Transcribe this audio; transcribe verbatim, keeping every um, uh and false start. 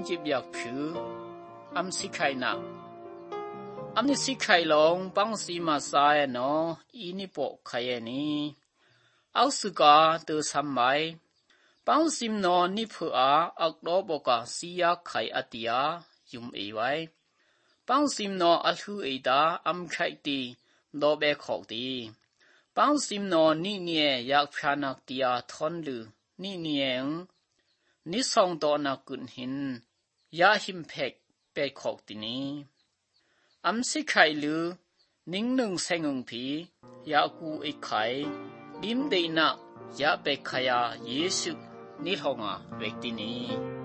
จิบอยากผิวอัมสิไข่นักอัมนิสิไข่ลงปังสีมาสายเนาะอีนิปกไข่นี้เอาสุกาเตอสัมไมปังซิมนอนนิเพออักโดบกาสียาไข่อติยายุมเอไว้ปังซิมนออัลฮูเอตาอัมไข่ตีโดเบขอกตีปังซิมนอนี่เนียอยากพานักตียาทอนลือนี่เนียงนิสองตอนักกุนหินยาหิมเพกเปขอกตีนี้อัมสิไข่ลือนิ่งหนึ่งเซงงผียากูไอไข่บิมเดนักยาเปขยาเยซูนิทองอ่ะเวกตีนี้